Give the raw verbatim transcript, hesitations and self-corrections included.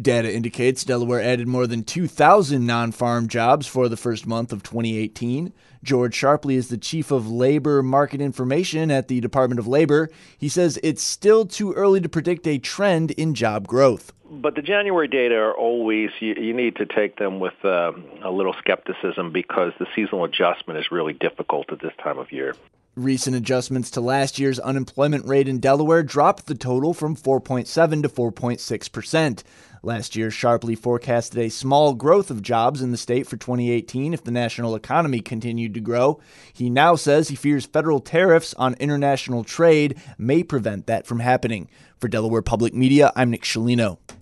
Data indicates Delaware added more than two thousand non-farm jobs for the first month of twenty eighteen. George Sharpley is the chief of labor market information at the Department of Labor. He says it's still too early to predict a trend in job growth. But the January data are always, you, you need to take them with uh, a little skepticism because the seasonal adjustment is really difficult at this time of year. Recent adjustments to last year's unemployment rate in Delaware dropped the total from four point seven to four point six percent. Last year, Sharpley forecasted a small growth of jobs in the state for twenty eighteen if the national economy continued to grow. He now says he fears federal tariffs on international trade may prevent that from happening. For Delaware Public Media, I'm Nick Scialino.